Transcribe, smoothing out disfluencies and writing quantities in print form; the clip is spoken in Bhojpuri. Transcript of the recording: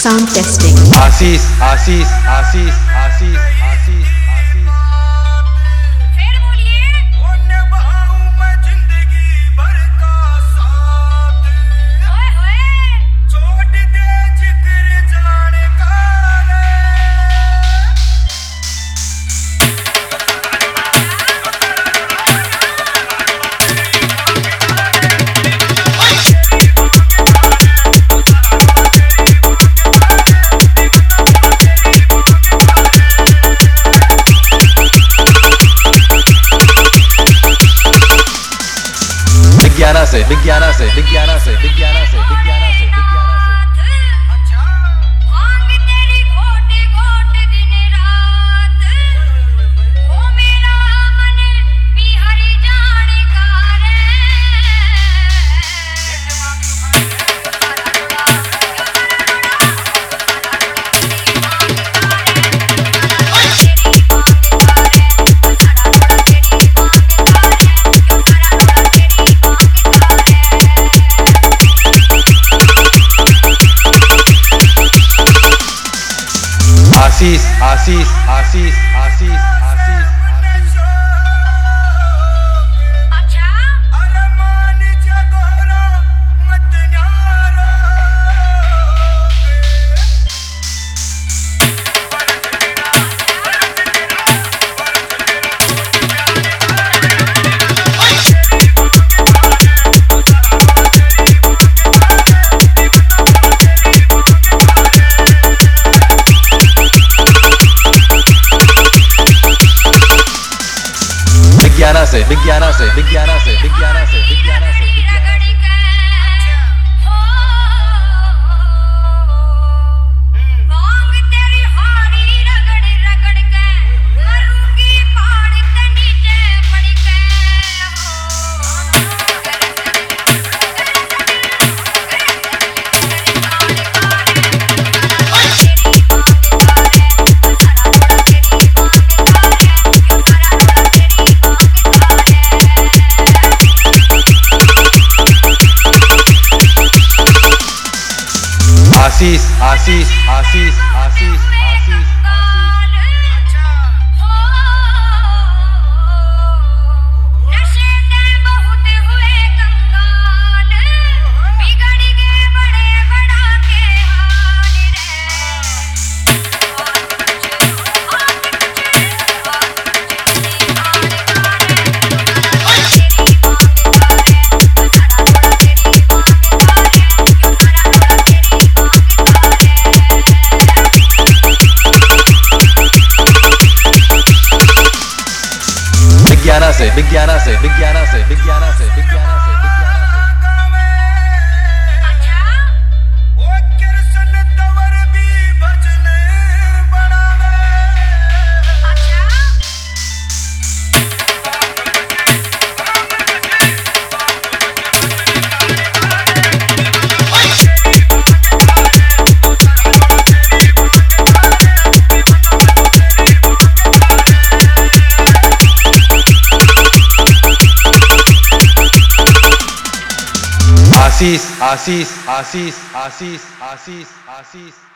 Sound testing. आशीष आशीष आशीष आशीष आशीष आशीष फिर बोलिए। वो निभाऊं मैं जिंदगी भर का साथ। ओए होए। छोड़ दे जिक्र जाने का रे। विज्ञाना से विज्ञाना से विज्ञाना से विज्ञाना से विज्ञाना से विज्ञाना से अच्छा भांग तेरी घोट घोट दिन रात। ओ मेरा मन बिहारी जाने का रे। आशीष आशीष आशीष आशीष आशीष आशीष अच्छा अरमान जगोरा मत न्यारो विज्ञाना से विज्ञाना से विज्ञाना से विज्ञाना से विज्ञाना से विज्ञाना से भांग तेरी हारी रगड़ रगड़ के करूंगी पहाड़ ते नीचे पड़ के आशीष आशीष आशीष आशीष आशीष अच्छा नशे ते बहुत हुए कंगाल बिगड़ गए बड़े बड़ा के हाल विज्ञाना से विज्ञाना से विज्ञाना से विज्ञाना से विज्ञाना से विज्ञाना से अच्छा ओ कृष्ण तवर भी भजन बढ़ावे अच्छा आशीष आशीष आशीष आशीष आशीष आशीष